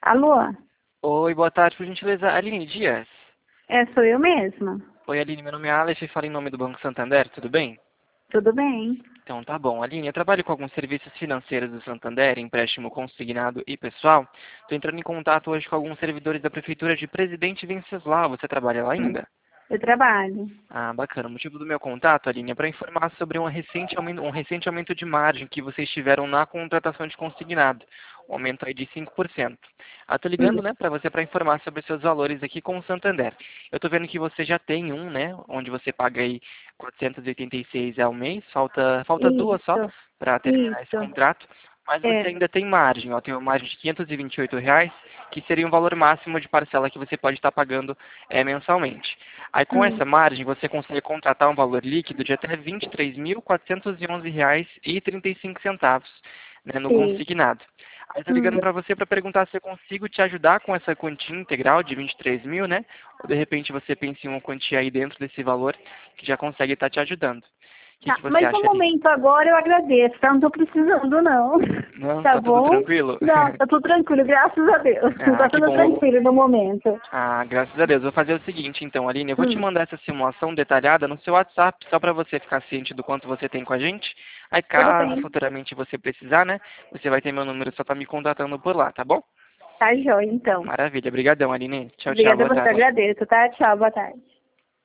Alô? Oi, boa tarde, por gentileza, Aline Dias. Sou eu mesma. Oi, Aline, meu nome é Alex e falo em nome do Banco Santander, tudo bem? Tudo bem? Então tá bom. Aline, eu trabalho com alguns serviços financeiros do Santander, empréstimo consignado e pessoal. Estou entrando em contato hoje com alguns servidores da Prefeitura de Presidente Venceslau. Você trabalha lá ainda? Eu trabalho. Ah, bacana. O motivo do meu contato, Aline, é para informar sobre um recente aumento de margem que vocês tiveram na contratação de consignado. Um aumento aí de 5%. Estou ligando, Sim, né, para você para informar sobre seus valores aqui com o Santander. Eu estou vendo que você já tem um, né, onde você paga aí 486 ao mês. Falta duas só isso, para terminar esse isso. contrato. Mas você É, ainda tem margem, ó, tem uma margem de R$ 528, que seria um valor máximo de parcela que você pode estar pagando mensalmente. Aí com hum, essa margem você consegue contratar um valor líquido de até R$ 23.411,35, né, no sim. consignado. Aí estou Hum. ligando para você para perguntar se eu consigo te ajudar com essa quantia integral de 23 mil, né? Ou de repente você pensa em uma quantia aí dentro desse valor que já consegue estar te ajudando. O que Tá, que você mas no acha, Aline? momento agora eu agradeço, tá? Não tô precisando, não. Não, Tá tá tudo bom? tranquilo? Não, tá tudo tranquilo, graças a Deus. Ah, Tá que tudo bom. tranquilo no momento. Ah, graças a Deus. Vou fazer o seguinte, então, Aline, eu vou te Hum, mandar essa simulação detalhada no seu WhatsApp, só para você ficar ciente do quanto você tem com a gente. Aí, tudo caso bem. futuramente você precisar, né, você vai ter meu número, só tá me contatando por lá, tá bom? Tá jóia, então. Maravilha. Obrigadão, Aline. Tchau, tchau. Obrigada a Boa você, tarde. agradeço, tá? Tchau, boa tarde.